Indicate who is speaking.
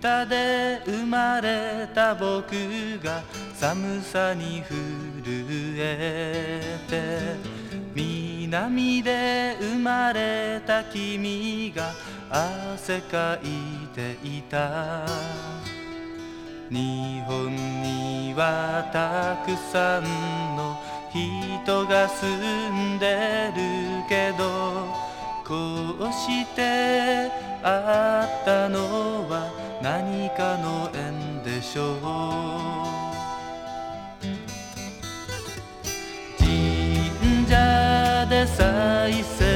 Speaker 1: 田で生まれた僕が寒さに震えて、南で生まれた君が汗かいていた。日本にはたくさんの人が住んでるけど、こうして会ったのは何かの縁でしょう。神社で再生